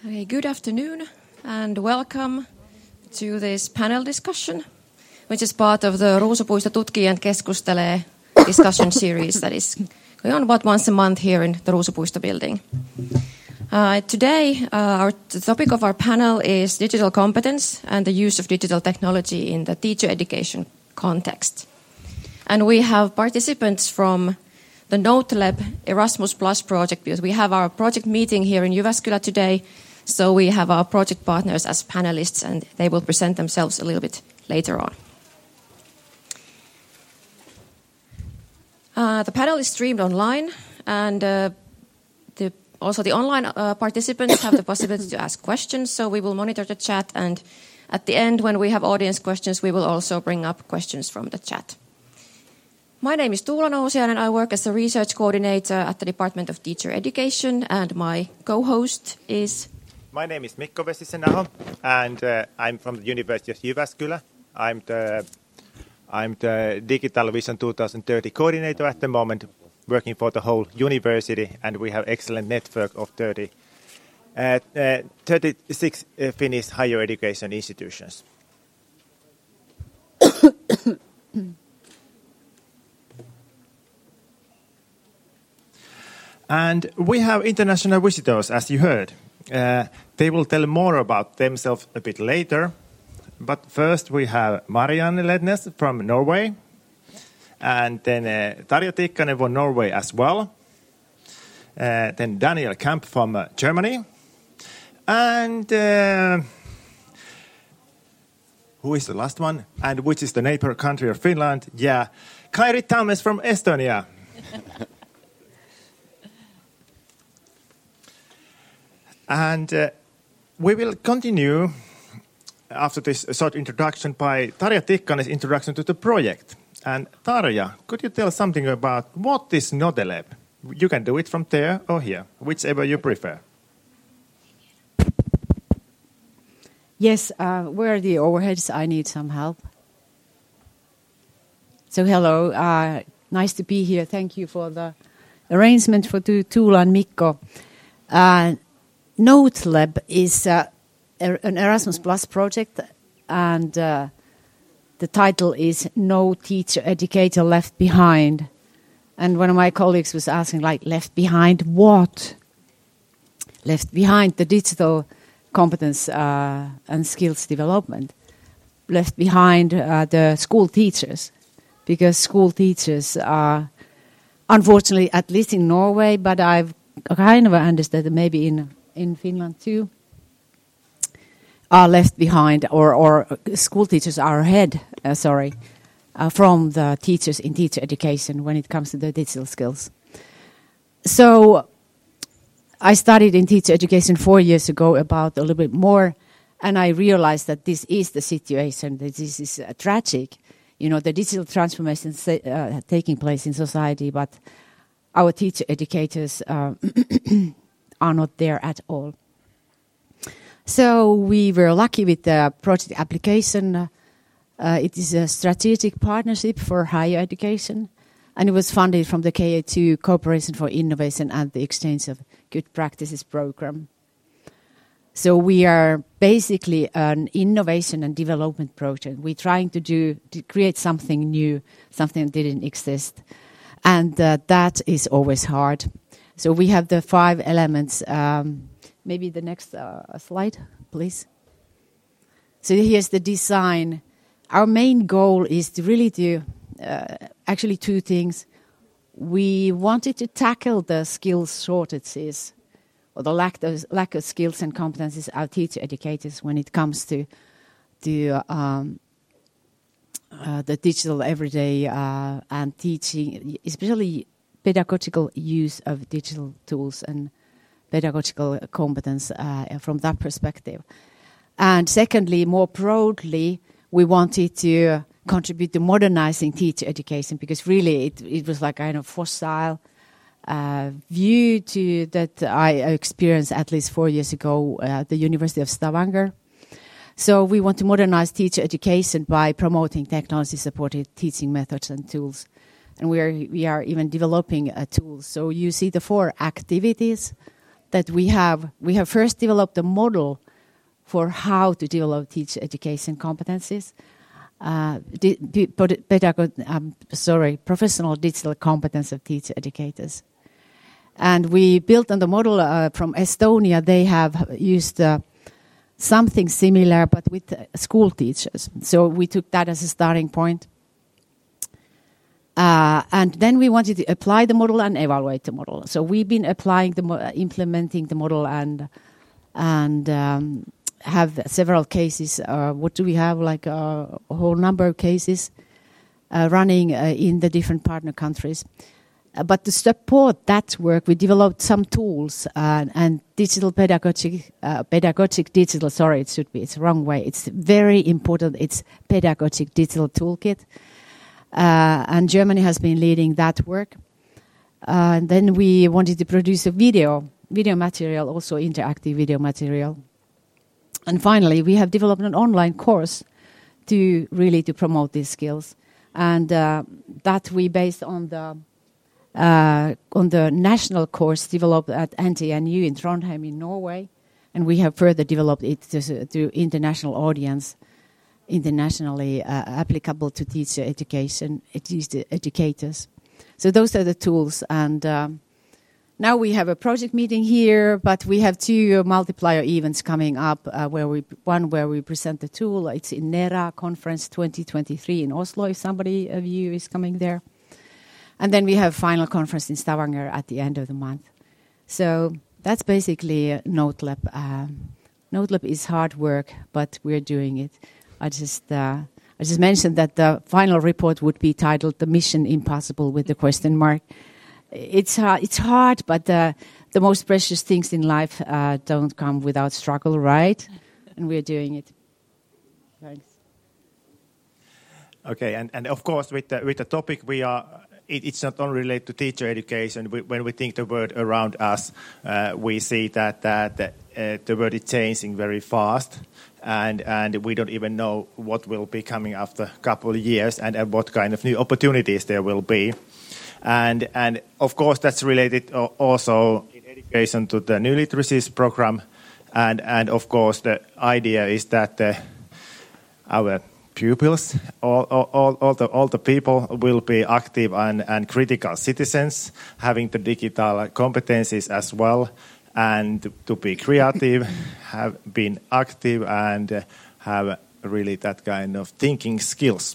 Okay, good afternoon and welcome to this panel discussion, which is part of the Ruusupuisto tutkii and keskustelee discussion series that is going on about once a month here in the Ruusupuisto building. Today, the topic of our panel is digital competence and the use of digital technology in the teacher education context. And we have participants from the NoteLab Erasmus Plus project, because we have our project meeting here in Jyväskylä today. So we have our project partners as panelists, and they will present themselves a little bit later on. The panel is streamed online, and also the online participants have the possibility to ask questions. So we will monitor the chat, and at the end, when we have audience questions, we will also bring up questions from the chat. My name is Tuula Nousiainen, and I work as a research coordinator at the Department of Teacher Education, and my co-host is... My name is Mikko Vesisenaho, and I'm from the University of Jyväskylä. I'm the Digital Vision 2030 coordinator at the moment, working for the whole university, and we have excellent network of 36 Finnish higher education institutions. And we have international visitors, as you heard. They will tell more about themselves a bit later. But first we have Marianne Lednes from Norway. And then Tarja Tikkanen from Norway as well. Then Daniel Kamp from Germany. And who is the last one? And which is the neighbor country of Finland? Yeah, Kairi Tammes from Estonia. And we will continue after this short introduction by Tarja Tikkanen's introduction to the project. And Tarja, could you tell something about what is NoteLab? You can do it from there or here, whichever you prefer. Yes, where are the overheads? I need some help. So hello, nice to be here. Thank you for the arrangement for Tuula and Mikko. NoteLab is an Erasmus Plus project, and the title is No Teacher Educator Left Behind. And one of my colleagues was asking, like, left behind what? Left behind the digital competence and skills development. Left behind the school teachers, because school teachers are, unfortunately, at least in Norway, but I've kind of understood that maybe in Finland too, are left behind, or school teachers are ahead, from the teachers in teacher education when it comes to the digital skills. So I studied in teacher education 4 years ago about a little bit more, and I realized that this is the situation, that this is tragic. You know, the digital transformation taking place in society, but our teacher educators are not there at all. So we were lucky with the project application. It is a strategic partnership for higher education, and it was funded from the KA2 Cooperation for Innovation and the Exchange of Good Practices program. So we are basically an innovation and development project. We're trying to create something new, something that didn't exist, and that is always hard. So we have the 5 elements. Maybe the next slide, please. So here's the design. Our main goal is to really do actually 2 things. We wanted to tackle the skills shortages, or the lack of skills and competences of our teacher educators when it comes to the digital everyday and teaching, especially pedagogical use of digital tools and pedagogical competence from that perspective. And secondly, more broadly, we wanted to contribute to modernizing teacher education, because really it was like kind of fossil view to that I experienced at least 4 years ago at the University of Stavanger. So we want to modernize teacher education by promoting technology-supported teaching methods and tools. And we are even developing tools. So you see the 4 activities that we have first developed a model for how to develop teacher education competencies, professional digital competence of teacher educators. And we built on the model from Estonia. They have used something similar, but with school teachers. So we took that as a starting point. And then we wanted to apply the model and evaluate the model. So we've been implementing the model and have several cases. What do we have? Like a whole number of cases running in the different partner countries. But to support that work, we developed some tools and digital pedagogic digital. Sorry, it's the wrong way. It's very important. It's pedagogic digital toolkit. And Germany has been leading that work. And then we wanted to produce a video material, also interactive video material. And finally, we have developed an online course to promote these skills. And that we based on the national course developed at NTNU in Trondheim in Norway. And we have further developed it to international audience, internationally applicable to teacher education, educators. So those are the tools. And now we have a project meeting here, but we have 2 multiplier events coming up, where we present the tool. It's in NERA Conference 2023 in Oslo, if somebody of you is coming there. And then we have final conference in Stavanger at the end of the month. So that's basically NoteLab. NoteLab is hard work, but we're doing it. I just mentioned that the final report would be titled "The Mission Impossible" with the question mark. It's hard, but the most precious things in life don't come without struggle, right? And we're doing it. Thanks. Okay, and of course, with the topic we are. It's not only related to teacher education. When we think the world around us, we see that the world is changing very fast, and we don't even know what will be coming after a couple of years and what kind of new opportunities there will be. And of course, that's related also in education to the New Literacies program. And of course, the idea is that our pupils, all the people will be active and critical citizens, having the digital competencies as well, and to be creative, have been active, and have really that kind of thinking skills.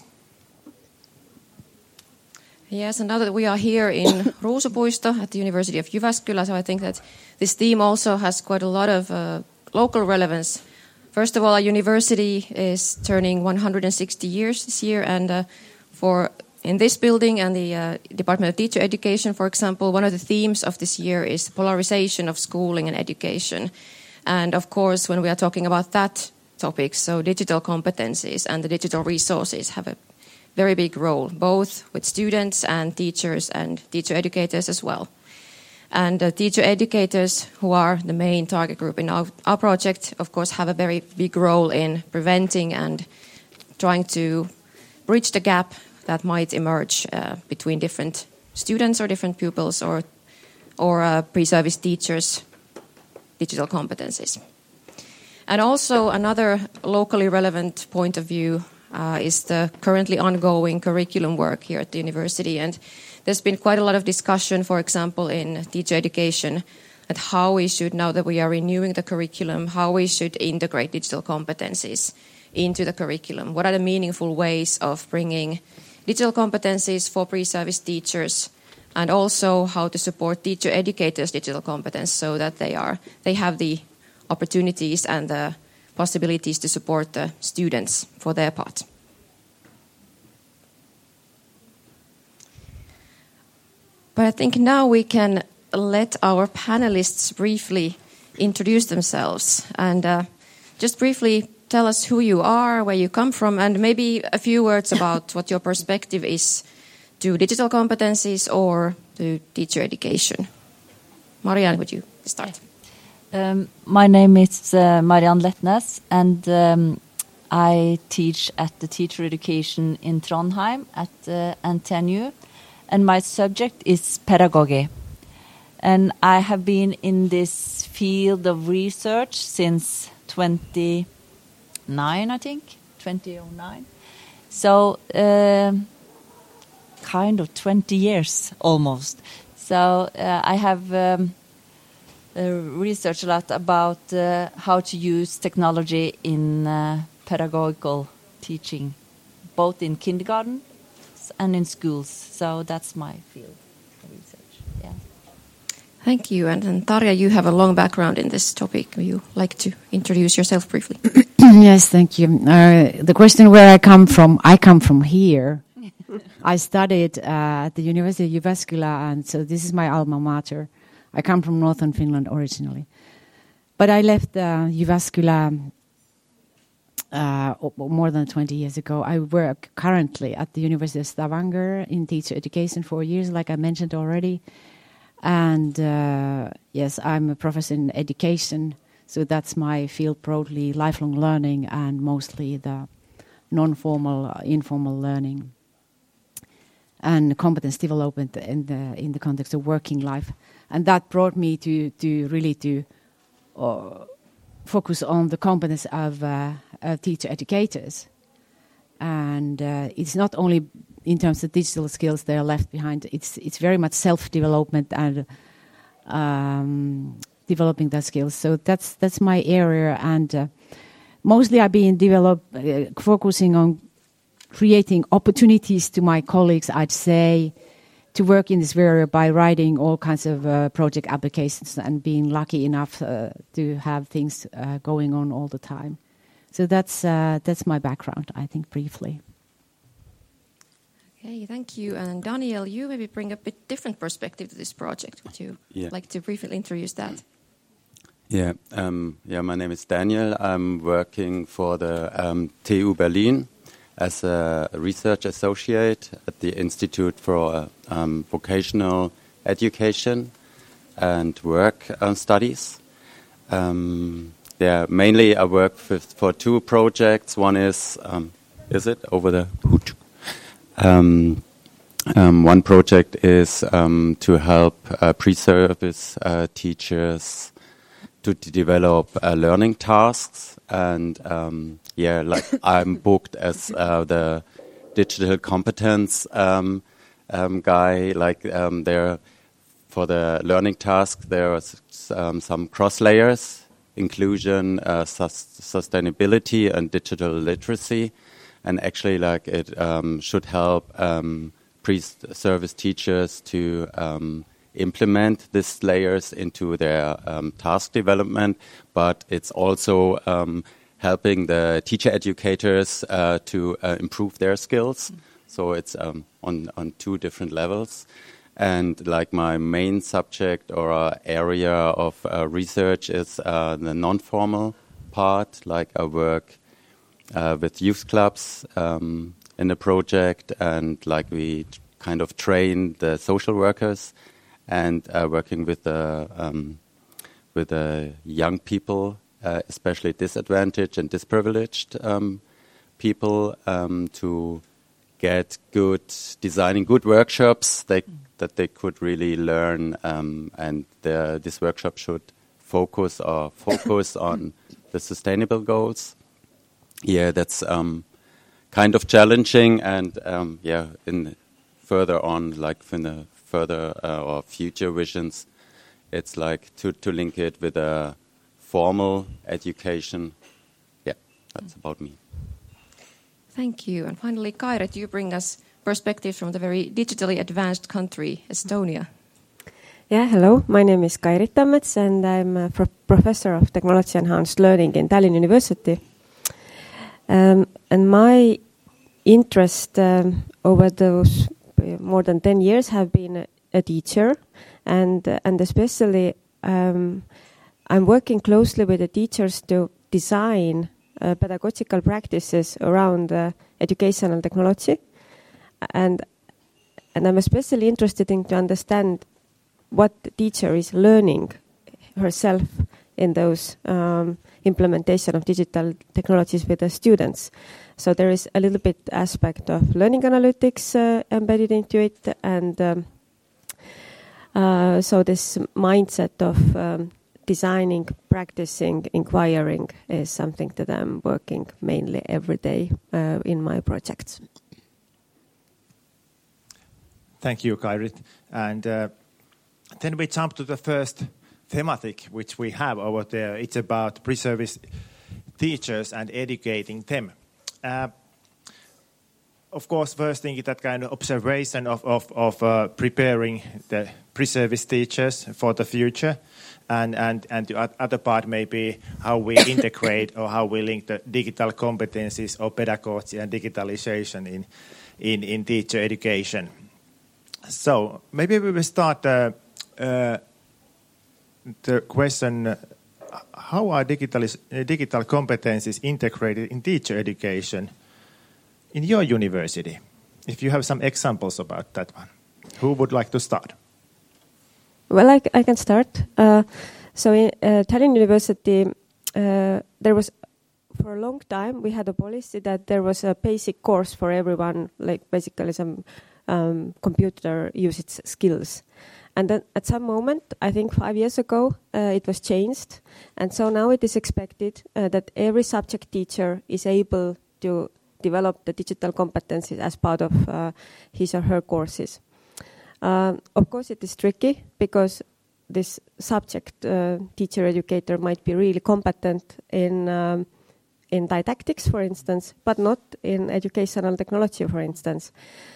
Yes, and now that we are here in Ruusupuisto at the University of Jyväskylä, so I think that this theme also has quite a lot of local relevance. First of all, our university is turning 160 years this year, and in this building and the Department of Teacher Education, for example, one of the themes of this year is the polarization of schooling and education. And of course, when we are talking about that topic, so digital competencies and the digital resources have a very big role, both with students and teacher educators as well. And teacher educators, who are the main target group in our project, of course, have a very big role in preventing and trying to bridge the gap that might emerge between different students or different pupils or pre-service teachers' digital competencies. And also another locally relevant point of view is the currently ongoing curriculum work here at the university. And there's been quite a lot of discussion, for example, in teacher education, at how we should, now that we are renewing the curriculum, how we should integrate digital competencies into the curriculum. What are the meaningful ways of bringing digital competencies for pre-service teachers, and also how to support teacher educators' digital competence so that they have the opportunities and the possibilities to support the students for their part. But I think now we can let our panelists briefly introduce themselves and just briefly tell us who you are, where you come from, and maybe a few words about what your perspective is to digital competencies or to teacher education. Marianne, would you start? My name is Marianne Letnes, and I teach at the teacher education in Trondheim at NTNU. And my subject is pedagogy. And I have been in this field of research since 2009. So kind of 20 years almost. So I have researched a lot about how to use technology in pedagogical teaching, both in kindergarten and in schools. So that's my field of research. Yeah. Thank you. And Tarja, you have a long background in this topic. Would you like to introduce yourself briefly? Yes, thank you. The question where I come from here. I studied at the University of Jyväskylä, and so this is my alma mater. I come from northern Finland originally. But I left Jyväskylä more than 20 years ago. I work currently at the University of Stavanger in teacher education for years, like I mentioned already. And yes, I'm a professor in education, so that's my field broadly, lifelong learning and mostly the non-formal, informal learning and competence development in the context of working life. And that brought me to really focus on the competence of teacher educators. And it's not only in terms of digital skills they are left behind. It's very much self-development and developing their skills. So that's my area, and mostly I've been focusing on creating opportunities to my colleagues, I'd say, to work in this area by writing all kinds of project applications and being lucky enough to have things going on all the time. So that's my background, I think, briefly. Okay, thank you. And Daniel, you maybe bring a bit different perspective to this project. Would you like to briefly introduce that? Yeah, my name is Daniel. I'm working for the TU Berlin as a research associate at the Institute for Vocational Education and Work Studies. Mainly I work for two projects. One is it over the hood? One project is to help pre-service teachers to develop learning tasks, and I'm booked as the digital competence guy. There for the learning task, there are some cross layers: inclusion, sustainability, and digital literacy. And actually, it should help pre-service teachers to implement these layers into their task development. But it's also helping the teacher educators to improve their skills. So it's on two different levels. And my main subject or area of research is the non-formal part. I work with youth clubs in the project, and we kind of train the social workers and working with the young people, especially disadvantaged and disprivileged people, to get designing good workshops that they could really learn, and this workshop should focus on the sustainable goals. Yeah, that's kind of challenging, and in further on, in the further or future visions, it's to link it with a formal education. Yeah, that's about me. Thank you. And finally, Kairet, you bring us perspective from the very digitally advanced country, Estonia. Yeah, hello. My name is Kairit Tammets, and I'm a professor of technology enhanced learning in Tallinn University. And my interest over those more than 10 years have been a teacher, and especially I'm working closely with the teachers to design pedagogical practices around educational technology, and I'm especially interested in to understand what the teacher is learning herself in those implementation of digital technologies with the students. So there is a little bit aspect of learning analytics embedded into it, and so this mindset of designing, practicing, inquiring is something that I'm working mainly every day in my projects. Thank you, Kairit. And then we jump to the first thematic which we have over there. It's about pre-service teachers and educating them. Of course, first thing is that kind of observation of preparing the pre-service teachers for the future. And the other part may be how we integrate or how we link the digital competencies or pedagogy and digitalization in teacher education. So maybe we will start the question, how are digital competencies integrated in teacher education in your university? If you have some examples about that one, who would like to start? Well, I can start. So in Tallinn University, there was, for a long time, we had a policy that there was a basic course for everyone, like basically some computer usage skills. And then at some moment, I think 5 years ago, it was changed. And so now it is expected that every subject teacher is able to develop the digital competencies as part of his or her courses. Of course, it is tricky because this subject teacher educator might be really competent in didactics, for instance, but not in educational technology, for instance.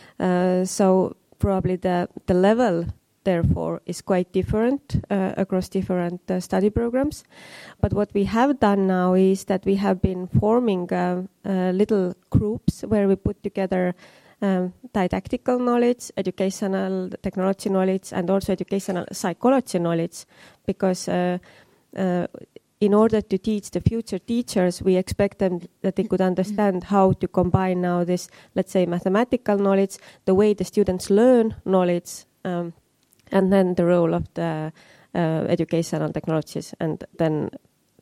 So probably the level, therefore, is quite different across different study programs. But what we have done now is that we have been forming little groups where we put together didactical knowledge, educational technology knowledge, and also educational psychology knowledge, because in order to teach the future teachers, we expect them that they could understand how to combine now this, let's say, mathematical knowledge, the way the students learn knowledge, and then the role of the educational technologies, and then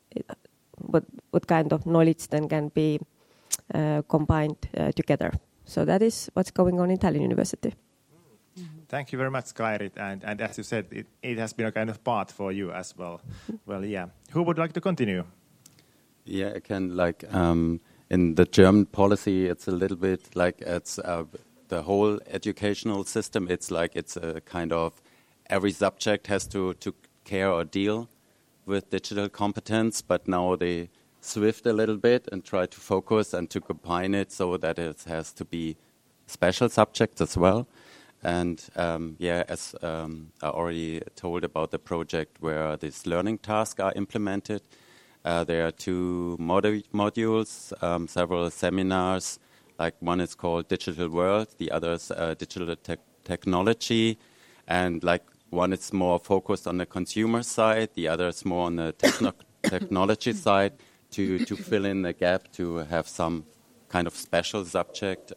what kind of knowledge then can be combined together. So that is what's going on in Tallinn University. Thank you very much, Kairit. And as you said, it has been a kind of part for you as well. Well, yeah. Who would like to continue? Yeah, I can, like, in the German policy, it's a little bit like it's the whole educational system. It's like it's a kind of every subject has to care or deal with digital competence, but now they swift a little bit and try to focus and to combine it so that it has to be special subjects as well. And as I already told about the project where these learning tasks are implemented, there are 2 modules, several seminars, like one is called Digital World, the other is Digital Technology, and like one is more focused on the consumer side, the other is more on the technology side, to fill in the gap, to have some kind of special subject,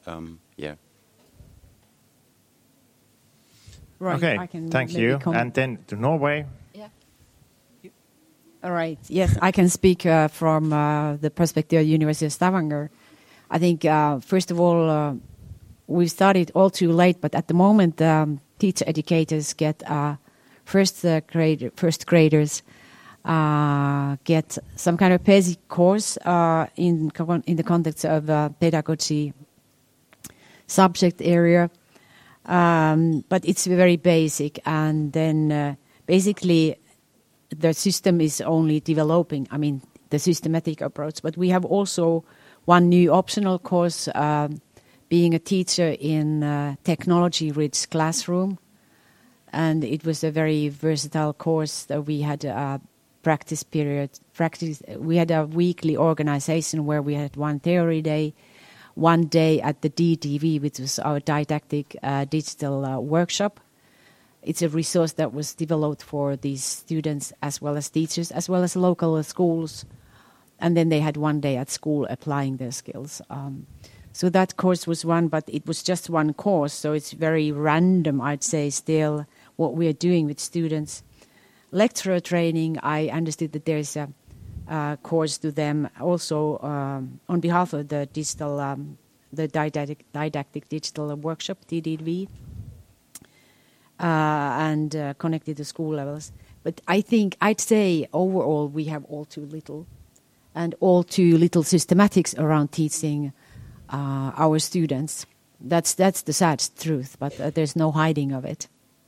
Right. Okay, thank you. And then to Norway. Yeah. All right. Yes, I can speak from the perspective of University of Stavanger. I think, first of all, we started all too late, but at the moment, teacher educators get first graders get some kind of basic course in the context of pedagogy subject area. But it's very basic, and then basically the system is only developing, I mean, the systematic approach. But we have also one new optional course, being a teacher in technology-rich classroom. And it was a very versatile course that we had a practice period. We had a weekly organization where we had one theory day, one day at the DDV, which was our didactic digital workshop. It's a resource that was developed for these students as well as teachers, as well as local schools. And then they had one day at school applying their skills. So that course was one, but it was just one course. So it's very random, I'd say, still what we are doing with students. Lecturer training, I understood that there's a course to them also on behalf of the digital, the didactic digital workshop, DDV, and connected to school levels. But I'd say overall we have all too little, and all too little systematics around teaching our students. That's the sad truth, but there's no hiding of it.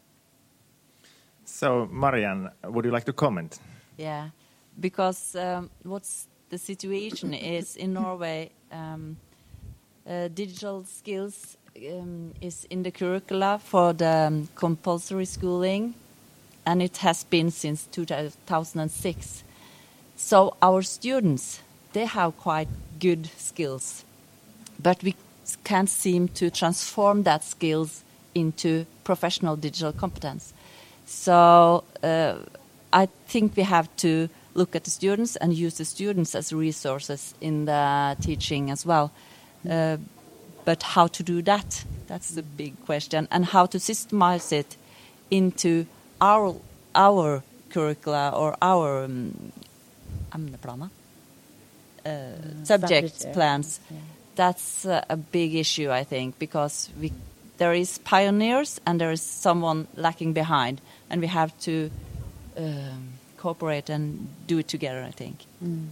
So, Marianne, would you like to comment? Yeah, because what's the situation is in Norway, digital skills is in the curricula for the compulsory schooling, and it has been since 2006. So our students, they have quite good skills, but we can't seem to transform that skills into professional digital competence. So I think we have to look at the students and use the students as resources in the teaching as well. But how to do that? That's the big question. And how to systemize it into our curricula or our subject plans. Yeah. That's a big issue, I think, because there is pioneers and there is someone lacking behind, and we have to cooperate and do it together, I think. Mm.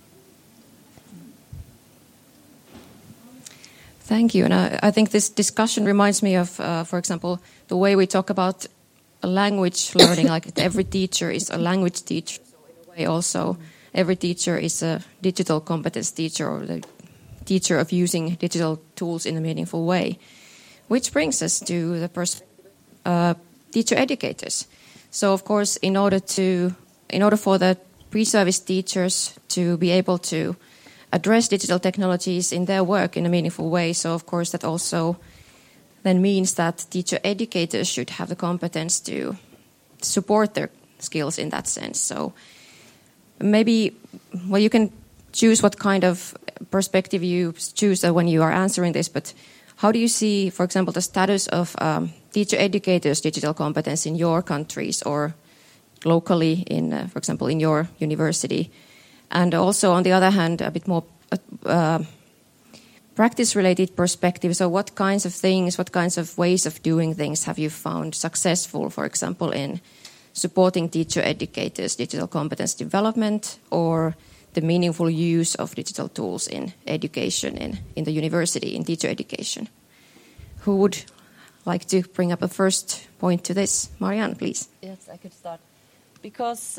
Thank you. And I think this discussion reminds me of, for example, the way we talk about language learning, like every teacher is a language teacher. So in a way also, every teacher is a digital competence teacher, or the teacher of using digital tools in a meaningful way. Which brings us to the teacher educators. So of course, in order for the pre-service teachers to be able to address digital technologies in their work in a meaningful way, so of course that also then means that teacher educators should have the competence to support their skills in that sense. So maybe, well, you can choose what kind of perspective you choose when you are answering this, but how do you see, for example, the status of teacher educators' digital competence in your countries or locally, for example, in your university? And also, on the other hand, a bit more practice-related perspective. So what kinds of things, what kinds of ways of doing things have you found successful, for example, in supporting teacher educators' digital competence development or the meaningful use of digital tools in education, in the university, in teacher education? Who would like to bring up a first point to this? Marianne, please. Yes, I could start. Because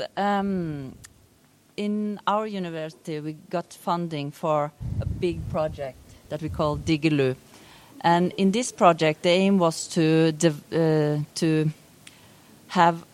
in our university, we got funding for a big project that we call Digilu. And in this project, the aim was to have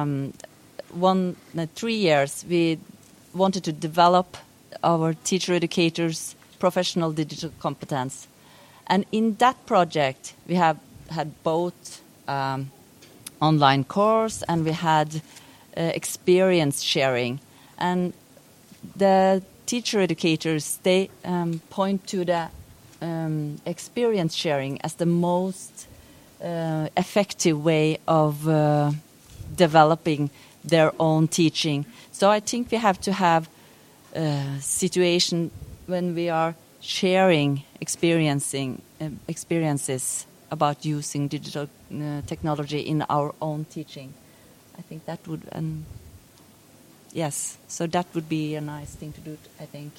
3 years. We wanted to develop our teacher educators' professional digital competence. And in that project, we have had both online course and we had experience sharing. And the teacher educators, they point to the experience sharing as the most effective way of developing their own teaching. So I think we have to have a situation when we are sharing experiences about using digital technology in our own teaching. I think that would, yes, so that would be a nice thing to do, I think.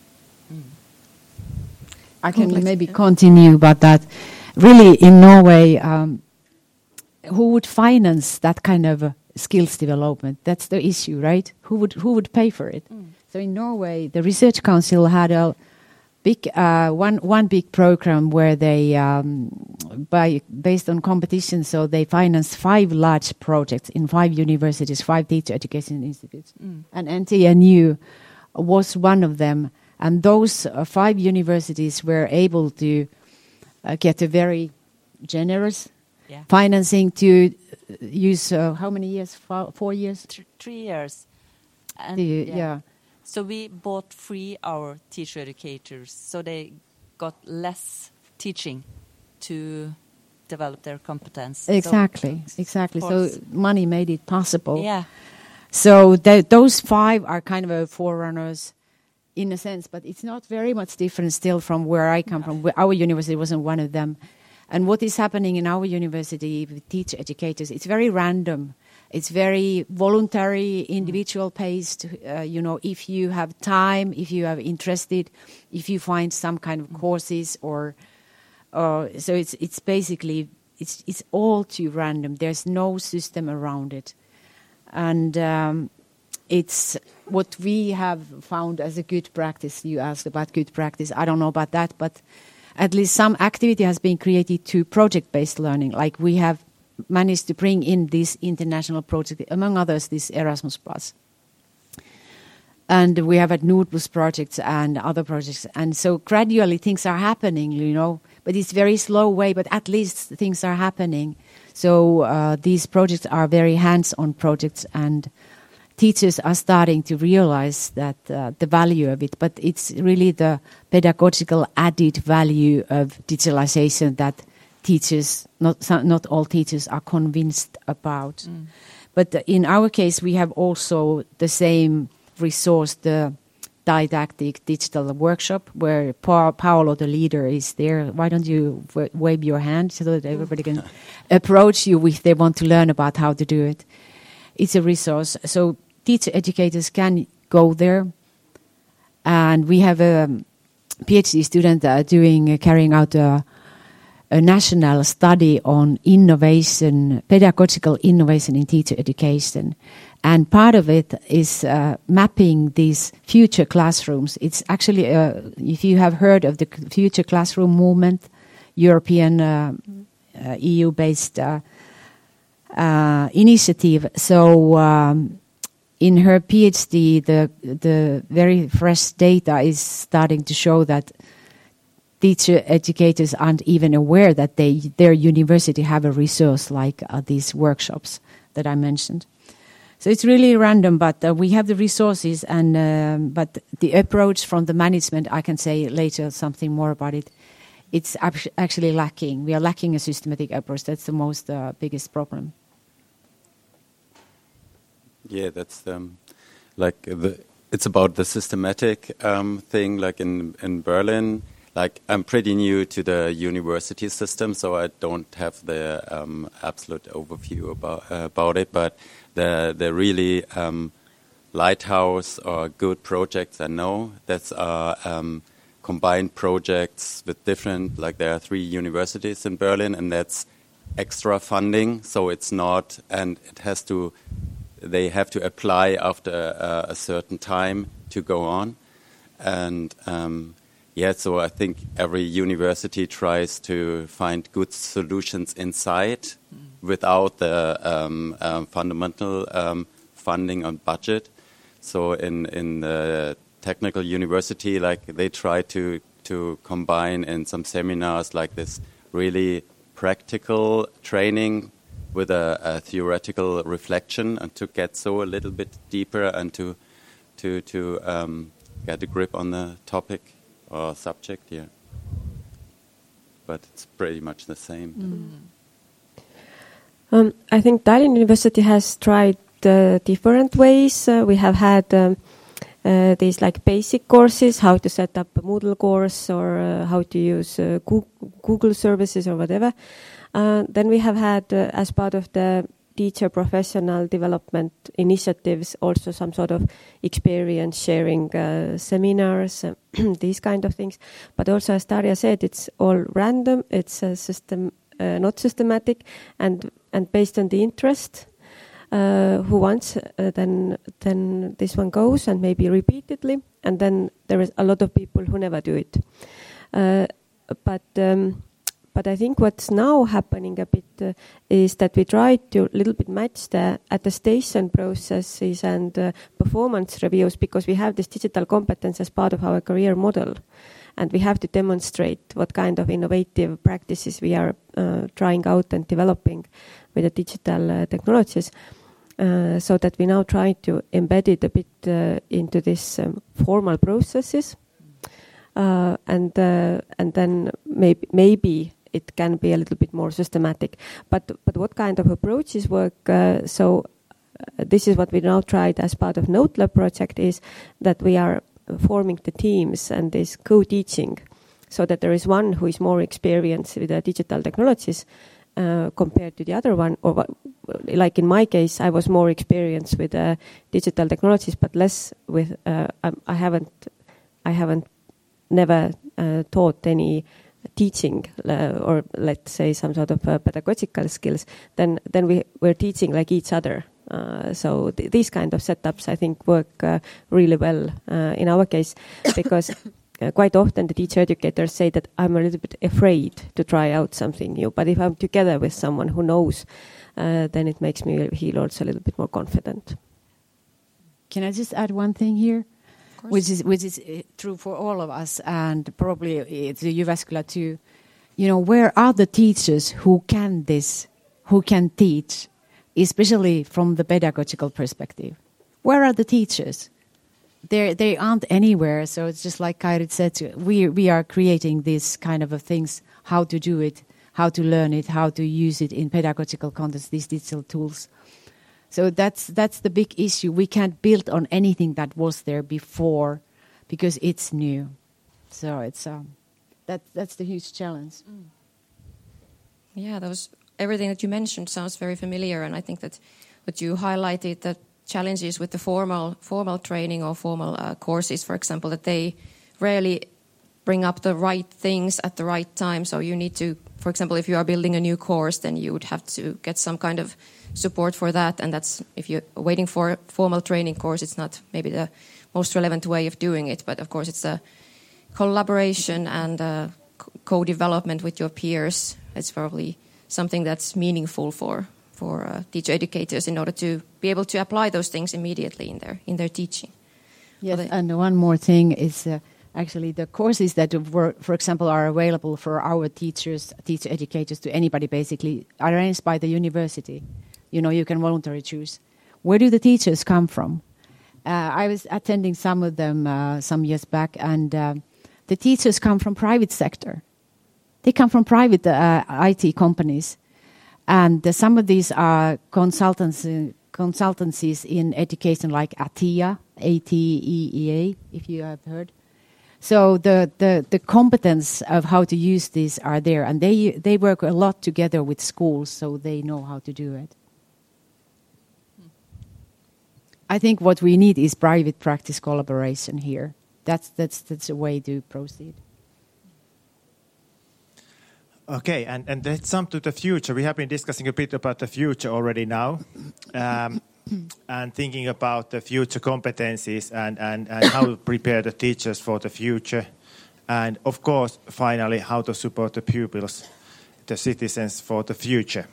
I can maybe continue about that. Really, in Norway, who would finance that kind of skills development? That's the issue, right? Who would pay for it? So in Norway, the Research Council had a big one big program where they based on competition. So they financed 5 large projects in 5 universities, 5 teacher education institutes, and NTNU was one of them. And those 5 universities were able to get a very generous financing to use how many years? 4 years? 3 years. And yeah. So we bought free our teacher educators, so they got less teaching to develop their competence. Exactly. So money made it possible. Yeah. So those 5 are kind of forerunners in a sense, but it's not very much different still from where I come from. Our university wasn't one of them. And what is happening in our university with teacher educators, it's very random. It's very voluntary, individual paced. If you have time, if you are interested, if you find some kind of courses so it's basically it's all too random. There's no system around it, and it's what we have found as a good practice. You asked about good practice. I don't know about that, but at least some activity has been created to project-based learning. Like we have managed to bring in this international project, among others, this Erasmus+. And we have had Nordbus projects and other projects. And so gradually things are happening, but it's very slow way, but at least things are happening. So these projects are very hands-on projects, and teachers are starting to realize that the value of it, but it's really the pedagogical added value of digitalization that teachers, not all teachers, are convinced about. But in our case, we have also the same resource, the didactic digital workshop, where Paolo, the leader, is there. Why don't you wave your hand so that everybody can approach you if they want to learn about how to do it? It's a resource. So teacher educators can go there. And we have a PhD student carrying out a national study on innovation, pedagogical innovation in teacher education. And part of it is mapping these future classrooms. It's actually, if you have heard of the future classroom movement, European EU-based initiative. So in her PhD, the very fresh data is starting to show that teacher educators aren't even aware that their university have a resource like these workshops that I mentioned. So it's really random, but we have the resources, and but the approach from the management, I can say later something more about it. It's actually lacking. We are lacking a systematic approach. That's the most biggest problem. Yeah, that's it's about the systematic thing. Like in Berlin, like I'm pretty new to the university system, so I don't have the absolute overview about it. But the really lighthouse or good projects I know that's combined projects with different. Like there are 3 universities in Berlin, and that's extra funding. So it's not, and it has to. They have to apply after a certain time to go on, and so I think every university tries to find good solutions inside without the fundamental funding and budget. So in the technical university, like they try to combine in some seminars like this really practical training with a theoretical reflection, and to get so a little bit deeper and to get a grip on the topic or subject, yeah. But it's pretty much the same. I think Tallinn University has tried different ways. We have had these like basic courses, how to set up a Moodle course, or how to use Google services or whatever. Then we have had, as part of the teacher professional development initiatives, also some sort of experience sharing seminars, these kind of things. But also, as Darja said, it's all random. It's a system, not systematic, and based on the interest. Who wants, then this one goes, and maybe repeatedly. And then there is a lot of people who never do it. But I think what's now happening a bit is that we try to a little bit match the attestation processes and performance reviews, because we have this digital competence as part of our career model. And we have to demonstrate what kind of innovative practices we are trying out and developing with the digital technologies. So that we now try to embed it a bit into this formal processes. And then maybe it can be a little bit more systematic. But what kind of approaches work? So this is what we now tried as part of NoteLab project, is that we are forming the teams and this co-teaching, so that there is one who is more experienced with the digital technologies, compared to the other one, or like in my case, I was more experienced with digital technologies, but less with. I haven't never taught any teaching or let's say some sort of pedagogical skills. Then we were teaching like each other. So these kind of setups, I think, work really well in our case, because quite often the teacher educators say that I'm a little bit afraid to try out something new. But if I'm together with someone who knows, then it makes me feel also a little bit more confident. Can I just add one thing here? Which is true for all of us, and probably it's Jyväskylä too. You know, where are the teachers who can this, who can teach, especially from the pedagogical perspective? Where are the teachers? They aren't anywhere. So it's just like Kairit said, we are creating this kind of things, how to do it, how to learn it, how to use it in pedagogical context, these digital tools. So that's the big issue. We can't build on anything that was there before because it's new. So it's that's the huge challenge. Mm. Yeah, everything that you mentioned sounds very familiar, and I think that what you highlighted, the challenges with the formal training or formal courses, for example, that they rarely bring up the right things at the right time. So you need to, for example, if you are building a new course, then you would have to get some kind of support for that. And that's, if you're waiting for a formal training course, it's not maybe the most relevant way of doing it. But of course, it's a collaboration and co-development with your peers. It's probably something that's meaningful for teacher educators in order to be able to apply those things immediately in their teaching. Yes, and one more thing is actually the courses that, for example, are available for our teacher educators, to anybody basically, are arranged by the university. You know, you can voluntarily choose. Where do the teachers come from? I was attending some of them some years back, and the teachers come from private sector. They come from private IT companies. And some of these are consultancies in education, like ATEA, ATEEA, if you have heard. So the competence of how to use these are there, and they work a lot together with schools, so they know how to do it. I think what we need is private practice collaboration here. That's a way to proceed. Okay, and let's jump to the future. We have been discussing a bit about the future already now, and thinking about the future competencies and how to prepare the teachers for the future. And of course, finally, how to support the pupils, the citizens for the future.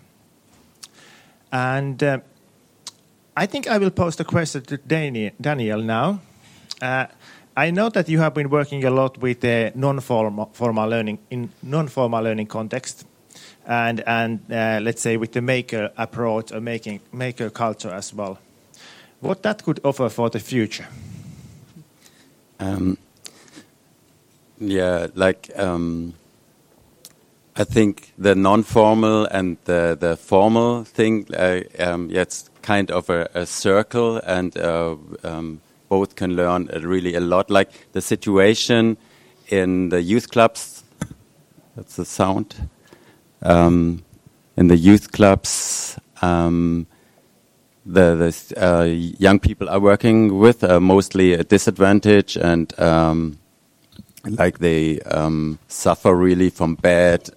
And I think I will pose the question to Daniel now. I know that you have been working a lot with non-formal learning in non-formal learning context, and let's say with the maker approach or maker culture as well. What that could offer for the future? I think the non-formal and the formal thing, it's kind of a circle, and both can learn really a lot. Like the situation in the youth clubs, that's the sound. In the youth clubs, the young people are working with mostly a disadvantage, and like they suffer really from bad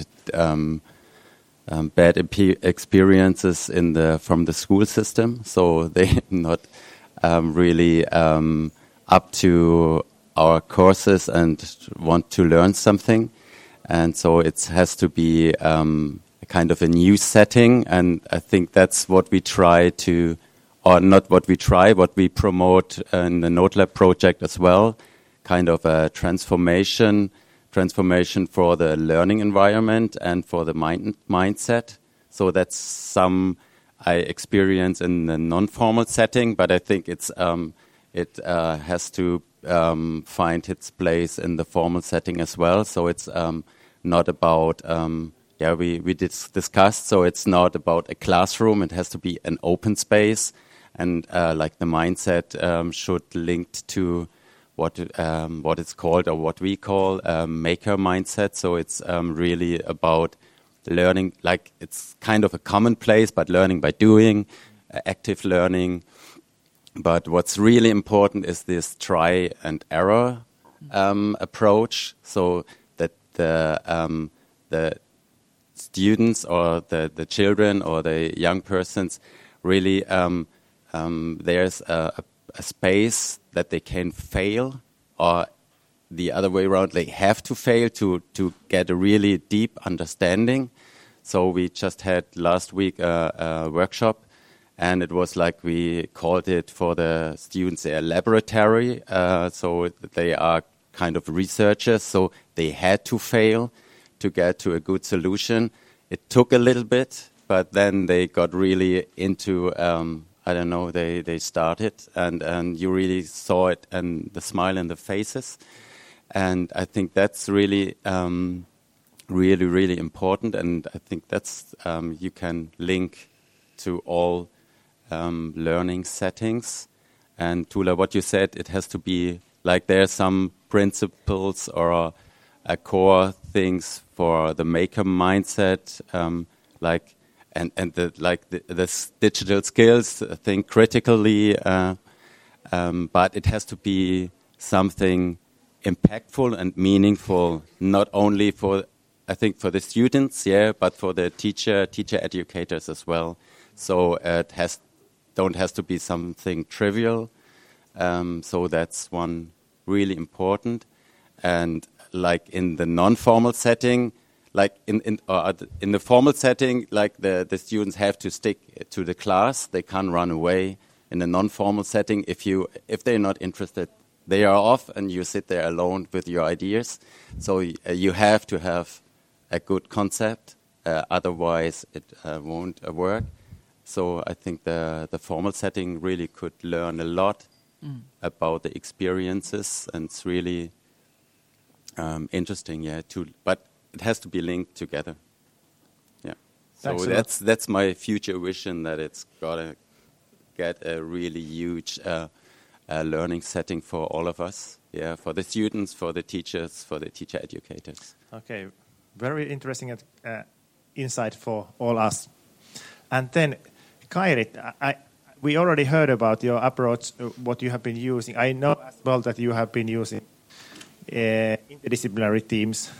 experiences from the school system. So they're not really up to our courses and want to learn something. And so it has to be a kind of a new setting. And I think that's what we try to, or not what we try, what we promote in the NodeLab project as well, kind of a transformation for the learning environment and for the mindset. So that's some I experience in the non-formal setting, but I think it has to find its place in the formal setting as well. So it's not about we discussed. So it's not about a classroom. It has to be an open space, and like the mindset should link to what it's called, or what we call maker mindset. So it's really about learning, like it's kind of a commonplace, but learning by doing, active learning. But what's really important is this try and error approach, so that the students or the children or the young persons really there's a space that they can fail, or the other way around, they have to fail to get a really deep understanding. So we just had last week a workshop, and it was like we called it for the students a laboratory. So they are kind of researchers, so they had to fail to get to a good solution. It took a little bit, but then they got really into, I don't know, they started, and you really saw it and the smile in the faces. And I think that's really, really, really important. And I think that's, you can link to all learning settings. And Tula, what you said, it has to be like there are some principles or core things for the maker mindset, like and the digital skills, think critically, but it has to be something impactful and meaningful, not only for, I think, for the students, but for the teacher educators as well. So it don't has to be something trivial. So that's one really important. And like in the non-formal setting, like in the formal setting, like the students have to stick to the class. They can't run away. In the non-formal setting, if they're not interested, they are off, and you sit there alone with your ideas. So you have to have a good concept, otherwise it won't work. So I think the formal setting really could learn a lot about the experiences, and it's really interesting, but it has to be linked together. Yeah. So that's my future vision, that it's gotta get a really huge learning setting for all of us. Yeah, for the students, for the teachers, for the teacher educators. Okay, very interesting insight for all us. And then, Kairit, we already heard about your approach, what you have been using. I know as well that you have been using interdisciplinary teams.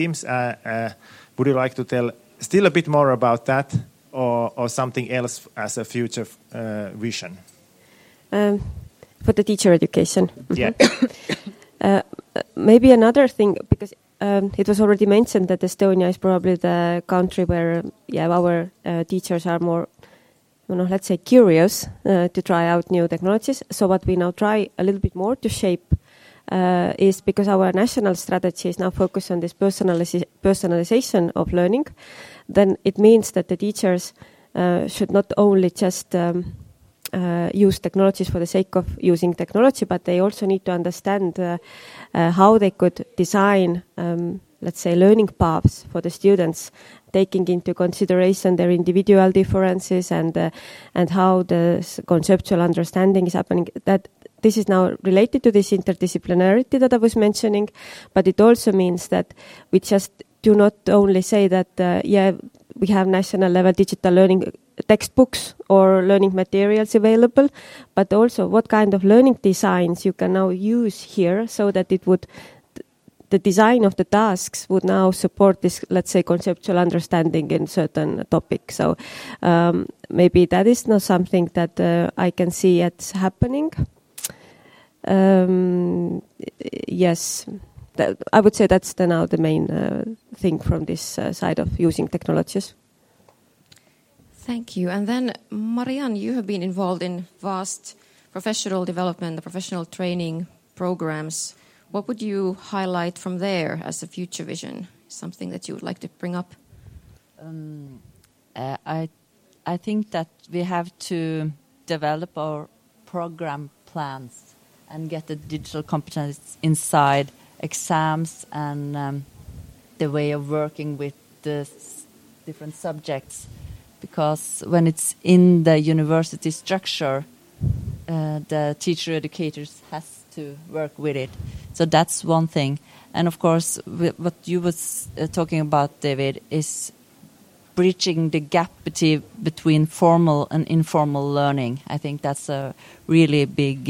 Would you like to tell still a bit more about that, or something else as a future vision? For the teacher education. Yeah. Maybe another thing, because it was already mentioned that Estonia is probably the country where our teachers are more, let's say, curious to try out new technologies. So what we now try a little bit more to shape is, because our national strategy is now focused on this personalization of learning, then it means that the teachers should not only just use technologies for the sake of using technology, but they also need to understand how they could design, let's say, learning paths for the students, taking into consideration their individual differences and how the conceptual understanding is happening. That this is now related to this interdisciplinarity that I was mentioning, but it also means that we just do not only say that, we have national level digital learning textbooks or learning materials available, but also what kind of learning designs you can now use here, so that it would, the design of the tasks would now support this, let's say, conceptual understanding in certain topics. So maybe that is not something that I can see it's happening. Yes, I would say that's now the main thing from this side of using technologies. Thank you. And then, Marianne, you have been involved in vast professional development, professional training programs. What would you highlight from there as a future vision? Something that you would like to bring up? I think that we have to develop our program plans and get the digital competence inside exams and the way of working with the different subjects. Because when it's in the university structure, the teacher educators has to work with it. So that's one thing. And of course, what you was talking about, David, is bridging the gap between formal and informal learning. I think that's a really big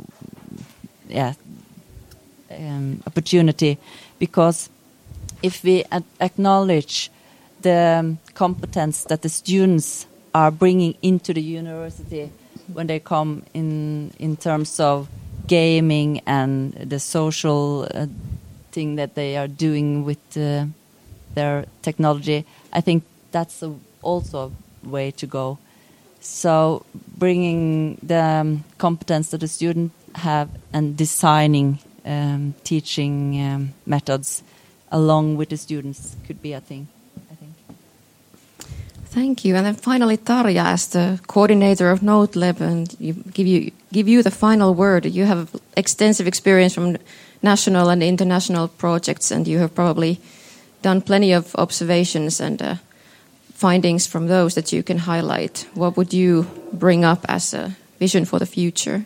opportunity, because if we acknowledge the competence that the students are bringing into the university when they come in terms of gaming and the social thing that they are doing with their technology, I think that's also a way to go. So bringing the competence that the students have and designing teaching methods along with the students could be a thing, I think. Thank you. And then finally, Tarja, as the coordinator of NoteLab, and give you the final word. You have extensive experience from national and international projects, and you have probably done plenty of observations and findings from those that you can highlight. What would you bring up as a vision for the future?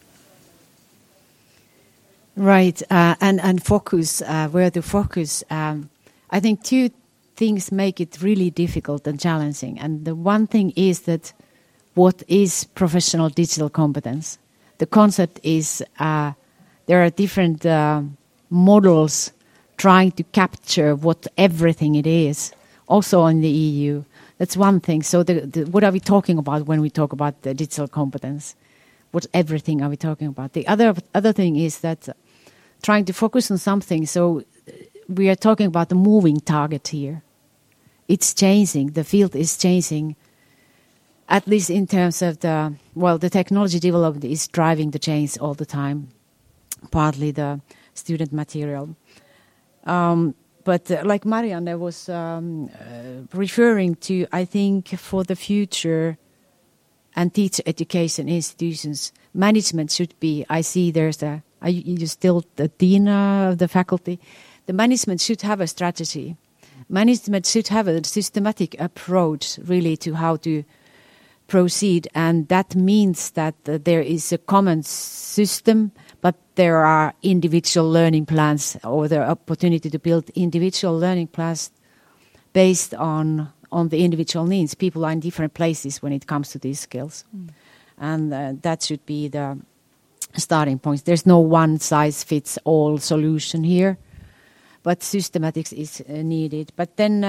Right, and focus, where to focus. I think two things make it really difficult and challenging. And the one thing is that what is professional digital competence? The concept is there are different models trying to capture what everything it is, also in the EU. That's one thing. So what are we talking about when we talk about the digital competence? What everything are we talking about? The other thing is that trying to focus on something. So we are talking about the moving target here. It's changing. The field is changing, at least in terms of the technology development is driving the change all the time, partly the student material. But like Marianne was referring to, I think for the future and teacher education institutions, management should be, I see you're still the dean of the faculty. The management should have a strategy. Management should have a systematic approach really to how to proceed, and that means that there is a common system, but there are individual learning plans, or the opportunity to build individual learning plans based on the individual needs. People are in different places when it comes to these skills. And that should be the starting point. There's no one-size-fits-all solution here, but systematics is needed. But then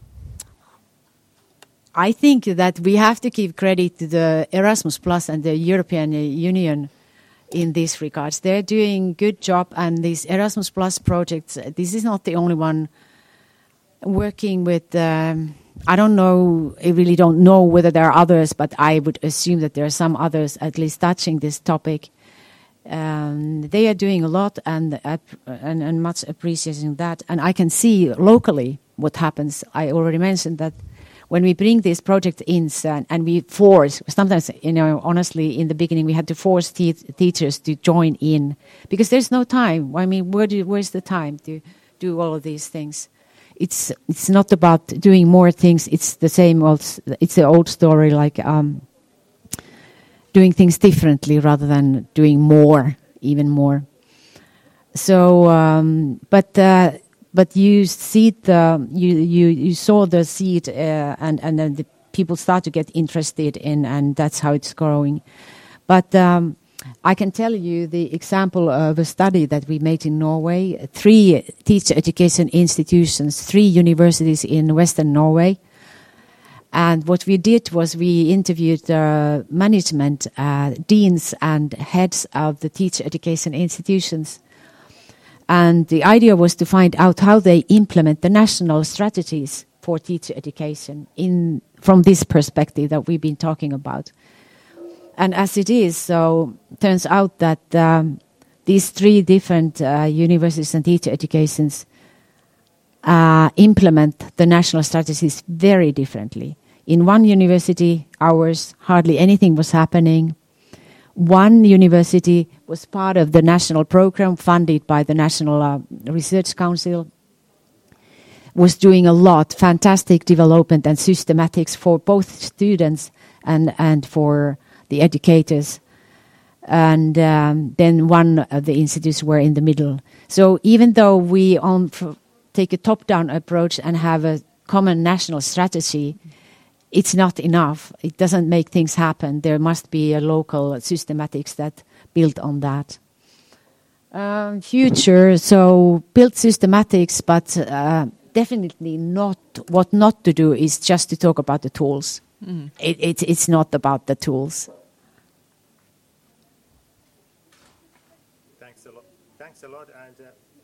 I think that we have to give credit to the Erasmus Plus and the European Union in these regards. They're doing a good job, and these Erasmus Plus projects, this is not the only one working with, I don't know, I really don't know whether there are others, but I would assume that there are some others at least touching this topic. They are doing a lot and much appreciating that. And I can see locally what happens. I already mentioned that when we bring this project in and we force, sometimes, honestly, in the beginning we had to force teachers to join in because there's no time. I mean, where's the time to do all of these things? It's not about doing more things. It's the same old. It's the old story, like doing things differently rather than doing more, even more. So, but you see you saw the seed, and then the people start to get interested in, and that's how it's growing. But I can tell you the example of a study that we made in Norway. 3 teacher education institutions, 3 universities in Western Norway. And what we did was we interviewed management, deans and heads of the teacher education institutions. And the idea was to find out how they implement the national strategies for teacher education from this perspective that we've been talking about. And as it is, so turns out that these 3 different universities and teacher educations implement the national strategies very differently. In one university, ours, hardly anything was happening. One university was part of the national program funded by the National Research Council, was doing a lot, fantastic development and systematics for both students and for the educators. And then one of the institutes were in the middle. So even though we take a top-down approach and have a common national strategy, it's not enough. It doesn't make things happen. There must be a local systematics that build on that. Future, so build systematics, but definitely not. What not to do is just to talk about the tools. It's not about the tools. Thanks a lot. Thanks a lot, and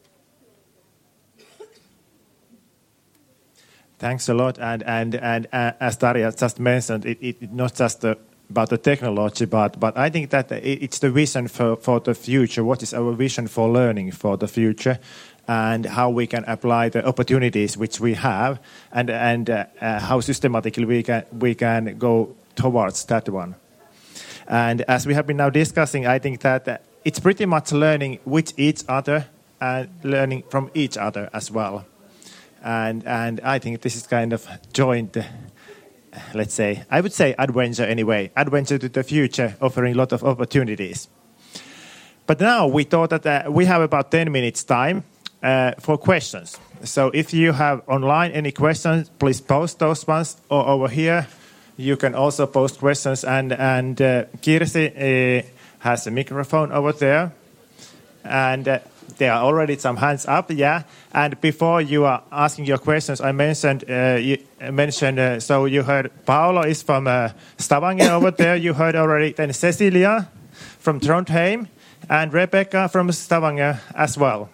thanks a lot. And as Daria just mentioned, it's not just about the technology, but I think that it's the vision for the future. What is our vision for learning for the future, and how we can apply the opportunities which we have, and how systematically we can go towards that one. And as we have been now discussing, I think that it's pretty much learning with each other and learning from each other as well. And I think this is kind of joint, let's say, I would say adventure anyway, adventure to the future, offering a lot of opportunities. But now we thought that we have about 10 minutes time for questions. So if you have online any questions, please post those ones, or over here you can also post questions. And Kirsi has a microphone over there, and there are already some hands up, yeah. And before you are asking your questions, I mentioned, so you heard Paolo is from Stavanger over there. You heard already then Cecilia from Trondheim and Rebecca from Stavanger as well.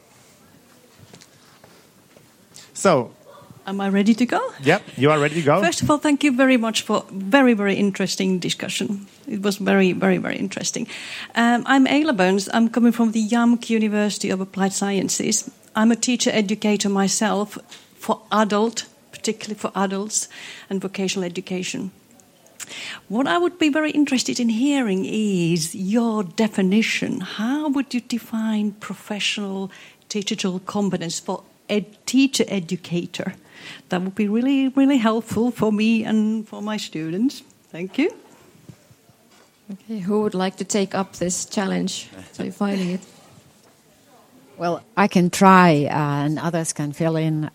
So, am I ready to go? Yep, you are ready to go. First of all, thank you very much for very, very interesting discussion. It was very, very, very interesting. I'm Ayla Burns. I'm coming from the YAMK University of Applied Sciences. I'm a teacher educator myself particularly for adults and vocational education. What I would be very interested in hearing is your definition. How would you define professional digital competence for a teacher educator? That would be really, really helpful for me and for my students. Thank you. Okay, who would like to take up this challenge? So finding it. Well, I can try, and others can fill in.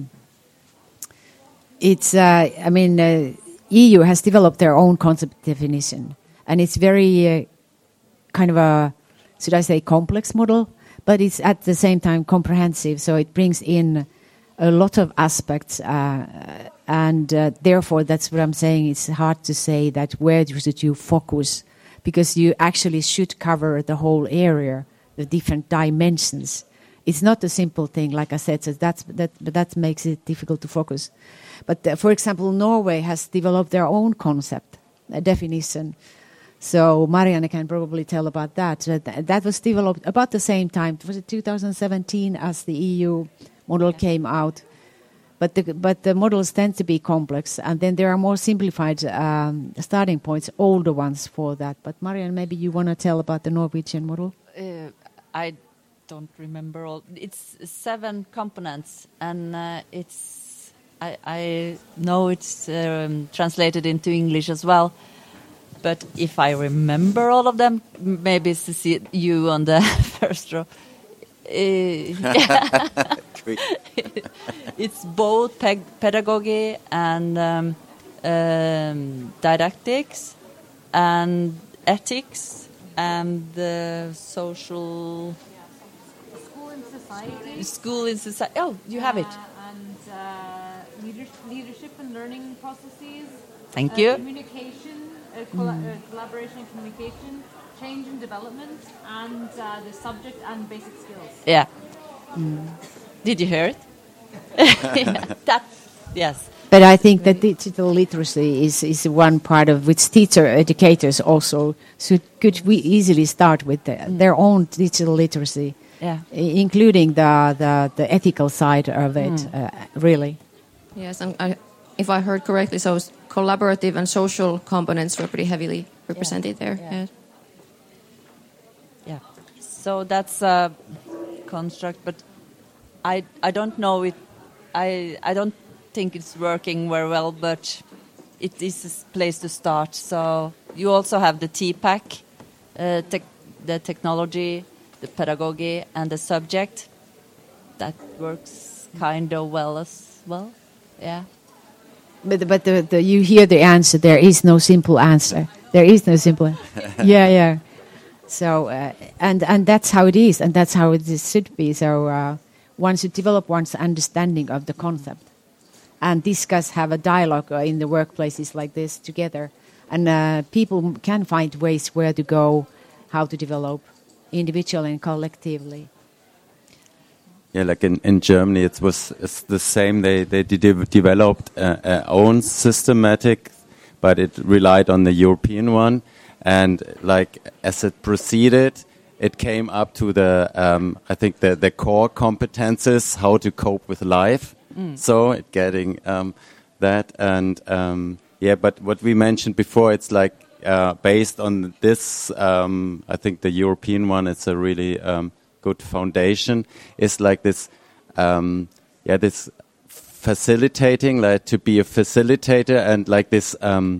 EU has developed their own concept definition, and it's very kind of a, should I say, complex model, but it's at the same time comprehensive. So it brings in a lot of aspects, and therefore that's what I'm saying. It's hard to say that where should you focus, because you actually should cover the whole area, the different dimensions. It's not a simple thing, like I said, so that makes it difficult to focus. But for example, Norway has developed their own concept, a definition. So Marianne can probably tell about that. That was developed about the same time. Was it 2017 as the EU model came out? But the models tend to be complex, and then there are more simplified starting points, older ones for that. But Marianne, maybe you want to tell about the Norwegian model? I don't remember all. It's 7 components, and I know it's translated into English as well. But if I remember all of them, maybe it's to see you on the first row. It's both pedagogy and didactics and ethics and social... School in society. Oh, you have it. And leadership and learning processes. Thank you. Communication, collaboration and communication, change and development, and the subject and basic skills. Yeah. Did you hear it? Yes. But I think that digital literacy is one part of which teacher educators also could easily start with their own digital literacy. Yeah. Including the ethical side of it, really. Yes, and if I heard correctly, so collaborative and social components were pretty heavily represented there. Yeah. Yeah. So that's a construct, but I don't know it. I don't think it's working very well, but it is a place to start. So you also have the TPAC, the technology, the pedagogy, and the subject. That works kind of well as well. Yeah. But you hear the answer. There is no simple answer. There is no simple. Yeah. So and that's how it is, and that's how it should be. So one should develop one's understanding of the concept, and discuss, have a dialogue in the workplaces like this together, and people can find ways where to go, how to develop, individually and collectively. Yeah, like in Germany, it's the same. They developed own systematic, but it relied on the European one. And like as it proceeded, it came up to the I think the core competences, how to cope with life. So it getting that, and but what we mentioned before, it's like based on this. I think the European one, it's a really good foundation. Is like this, this facilitating, like to be a facilitator, and like this.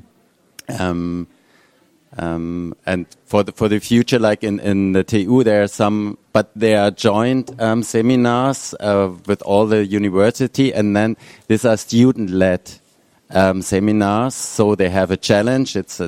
And for the future, like in the TU, there are some, but there are joint seminars with all the university, and then these are student-led seminars. So they have a challenge. It's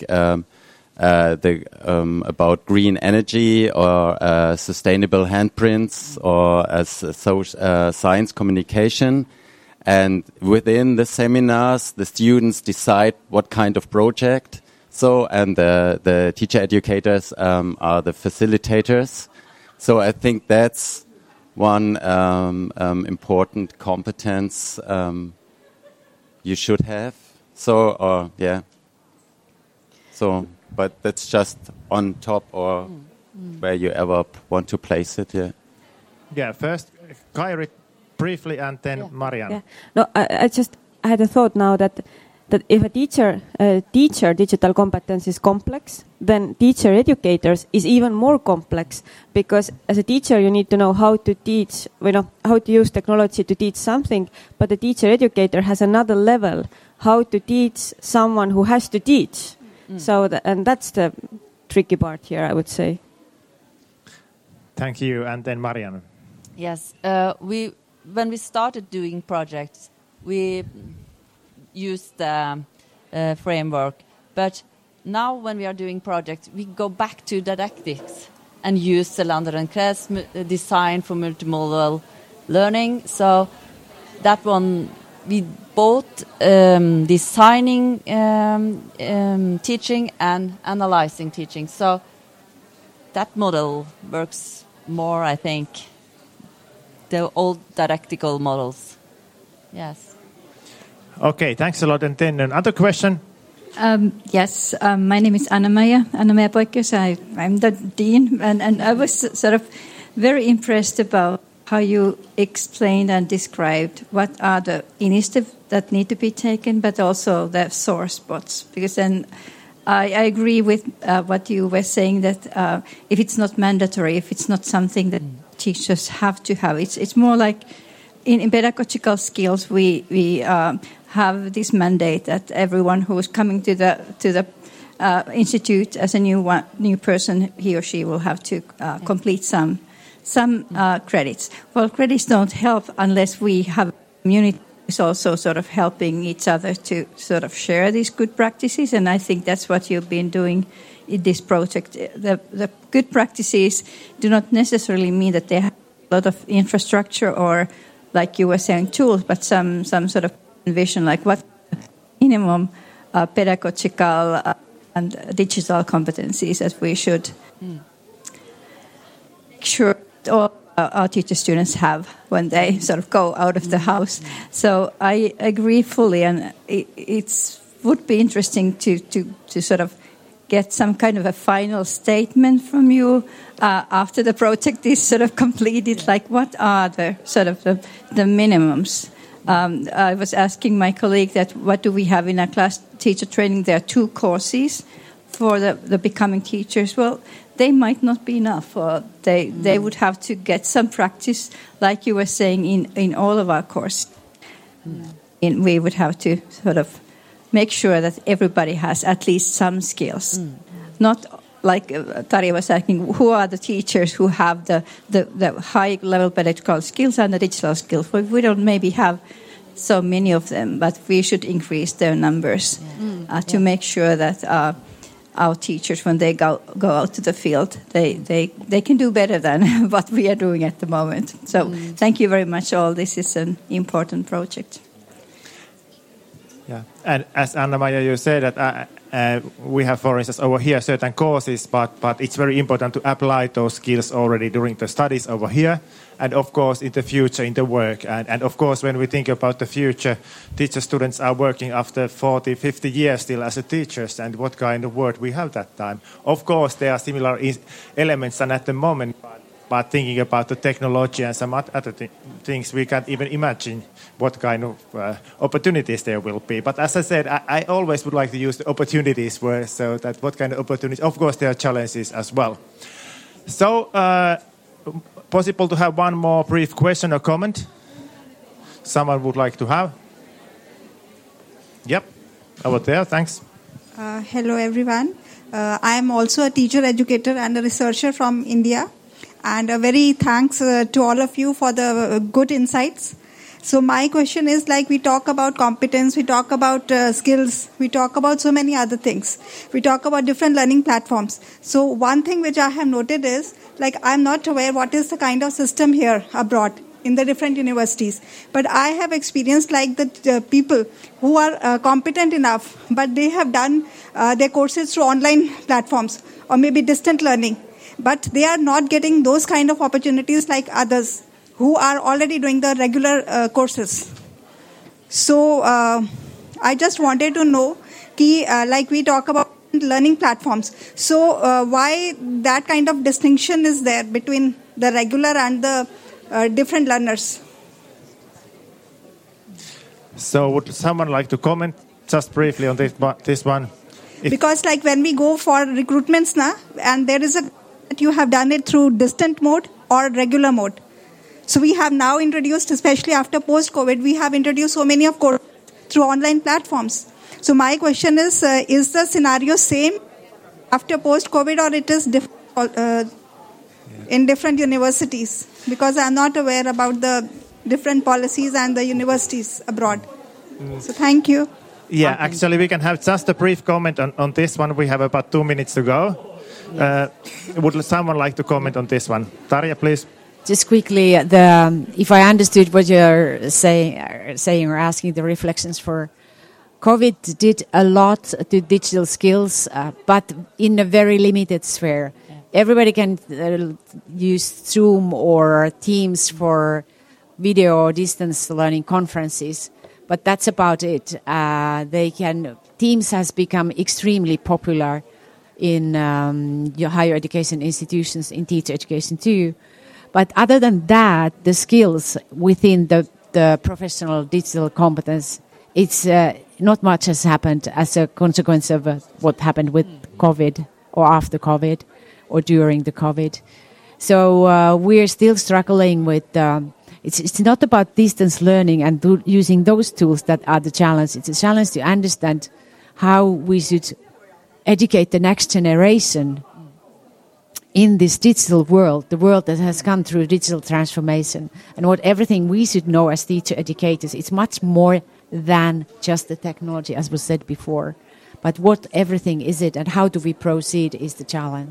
about green energy or sustainable handprints or science communication. And within the seminars, the students decide what kind of project. So, and the teacher educators are the facilitators. So I think that's one important competence you should have. So, So, but that's just on top or where you ever want to place it, Yeah, first Kairi briefly and then Marianne. Yeah. No, I had a thought now that if a teacher digital competence is complex, then teacher educators is even more complex, because as a teacher you need to know how to teach, how to use technology to teach something, but the teacher educator has another level, how to teach someone who has to teach. So and that's the tricky part here, I would say. Thank you, and then Marianne. Yes, when we started doing projects, we used the framework, but now when we are doing projects, we go back to didactics and use Selander and Kress design for multimodal learning. So that one, we both designing teaching and analyzing teaching. So that model works more, I think, the old didactical models. Yes. Okay, thanks a lot. And then another question. Yes, my name is Anna-Maja Poikkius. I'm the dean, and I was sort of very impressed about how you explained and described what are the initiatives that need to be taken, but also the sore spots. Because then I agree with what you were saying, that if it's not mandatory, if it's not something that teachers have to have, it's more like in pedagogical skills we have this mandate that everyone who is coming to the institute as a new person, he or she will have to complete some credits. Well, credits don't help unless we have community is also sort of helping each other to sort of share these good practices, and I think that's what you've been doing in this project. The good practices do not necessarily mean that they have a lot of infrastructure or, like you were saying, tools, but some sort of vision, like what minimum pedagogical and digital competencies that we should make sure all our teacher students have when they sort of go out of the house. So I agree fully, and it would be interesting to sort of get some kind of a final statement from you after the project is sort of completed, like what are the sort of the minimums. I was asking my colleague that what do we have in our class teacher training? There are 2 courses for the becoming teachers. Well, they might not be enough, or they would have to get some practice, like you were saying, in all of our courses. We would have to sort of make sure that everybody has at least some skills. Not like Tarja was asking, who are the teachers who have the high-level pedagogical skills and the digital skills? Well, we don't maybe have so many of them, but we should increase their numbers to make sure that our teachers, when they go out to the field, they can do better than what we are doing at the moment. So thank you very much all. This is an important project. Yeah, and as Anna-Maja, you said that we have, for instance, over here certain courses, but it's very important to apply those skills already during the studies over here, and of course in the future in the work. And of course when we think about the future, teacher students are working after 40, 50 years still as a teachers, and what kind of work we have that time. Of course there are similar elements than at the moment, but thinking about the technology and some other things, we can't even imagine what kind of opportunities there will be. But as I said, I always would like to use the opportunities word, so that what kind of opportunities, of course there are challenges as well. So, possible to have one more brief question or comment? Someone would like to have? Yep, over there, thanks. Hello everyone. I am also a teacher, educator and a researcher from India. And a very thanks to all of you for the good insights. So my question is, like, we talk about competence, we talk about skills, we talk about so many other things. We talk about different learning platforms. So one thing which I have noted is, like, I'm not aware what is the kind of system here abroad in the different universities. But I have experienced like the people who are competent enough, but they have done their courses through online platforms or maybe distant learning. But they are not getting those kind of opportunities like others who are already doing the regular courses. So I just wanted to know, like we talk about learning platforms. So why that kind of distinction is there between the regular and the different learners? So would someone like to comment just briefly on this one? Because like when we go for recruitments now, and there is that you have done it through distant mode or regular mode. So we have now introduced, especially after post-COVID, we have introduced so many of courses through online platforms. So my question is the scenario same after post-COVID, or it is different in different universities? Because I'm not aware about the different policies and the universities abroad. So thank you. Yeah, actually we can have just a brief comment on this one. We have about 2 minutes to go. Would someone like to comment on this one? Tarja, please. Just quickly, if I understood what you're saying or asking, the reflections for COVID did a lot to digital skills, but in a very limited sphere. Everybody can use Zoom or Teams for video or distance learning conferences, but that's about it. Teams has become extremely popular in your higher education institutions, in teacher education too. But other than that, the skills within the professional digital competence, it's not much has happened as a consequence of what happened with COVID or after COVID or during the COVID. So we're still struggling with, it's not about distance learning and using those tools that are the challenge. It's a challenge to understand how we should educate the next generation in this digital world, the world that has gone through digital transformation, and what everything we should know as teacher educators. It's much more than just the technology, as was said before. But what everything is it, and how do we proceed is the challenge.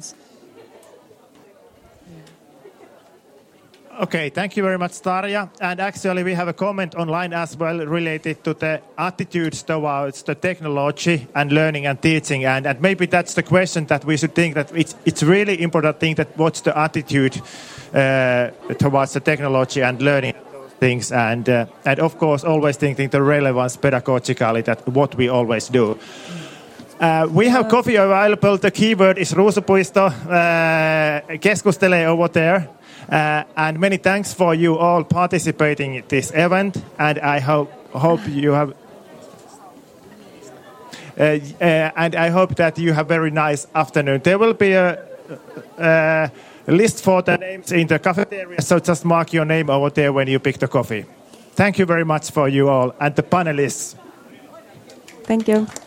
Okay, thank you very much, Tarja. And actually we have a comment online as well related to the attitudes towards the technology and learning and teaching. And maybe that's the question that we should think, that it's really important thing that what's the attitude towards the technology and learning things. And of course always thinking the relevance pedagogically, that what we always do. We have coffee available. The keyword is Ruusupuisto. Keskustelee over there. And many thanks for you all participating in this event, and I hope you have and I hope that you have very nice afternoon. There will be a list for the names in the cafeteria, so just mark your name over there when you pick the coffee. Thank you very much for you all and the panelists. Thank you.